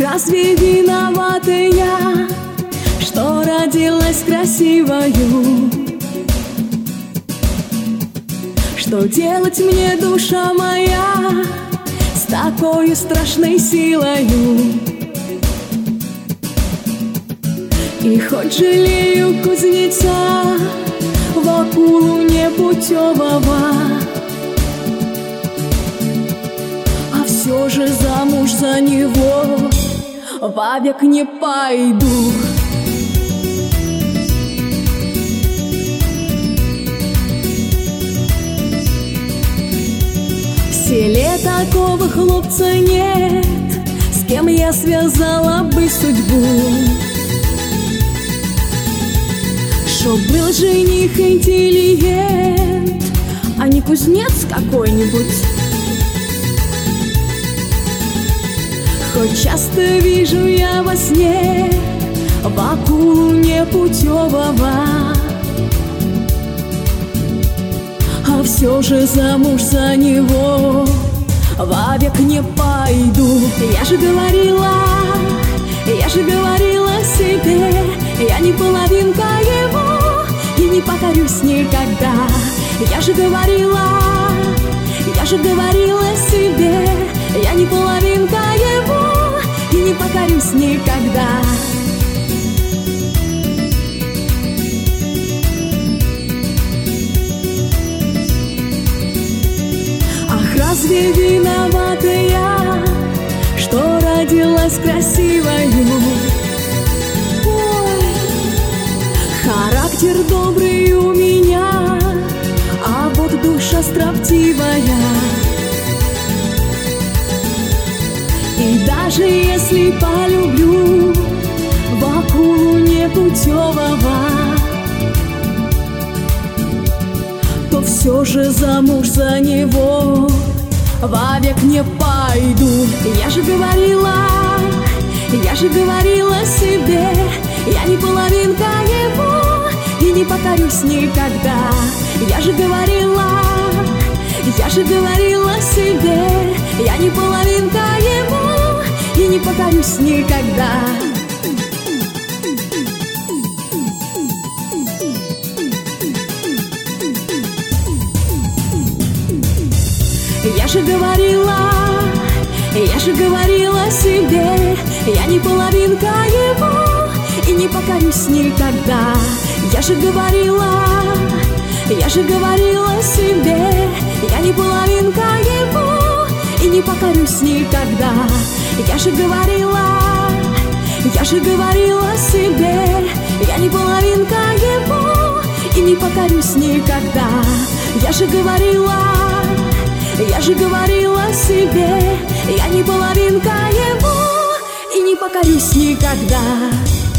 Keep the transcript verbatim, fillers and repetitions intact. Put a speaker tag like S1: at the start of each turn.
S1: разве виновата я, что родилась красивою? Что делать мне, душа моя, с такой страшной силою? И хоть жалею кузнеца, Вакулу непутевого, а все же замуж за него вовек не пойду. В селе такого хлопца нет, с кем я связала бы судьбу. Чтоб был жених интеллигент, а не кузнец какой-нибудь. Хоть часто вижу я во сне Вакулу непутевого, а все же замуж за него вовек не пойду. Я же говорила, я же говорила себе, я не половинка его и не покорюсь никогда. Я же говорила, я же говорила себе, я не половинка его и не покорюсь никогда. Ах, разве виновата я, что родилась красивою? Ой, характер добрый у меня, а вот душа строптивая. И даже если полюблю Вакулу непутевого, то все же замуж за него вовек не пойду. Я же говорила, я же говорила себе, я не половинка его и не покорюсь никогда. Я же говорила, я же говорила себе, я не половинка его и не покорюсь никогда. Я же говорила, я же говорила себе, я не половинка его и не покорюсь никогда. Я же говорила, я же говорила себе, я не половинка его и не покорюсь никогда. Я же говорила, я же говорила себе, я не половинка его и не покорюсь никогда. Я же говорила, я же говорила себе, я не половинка его и не покорюсь никогда.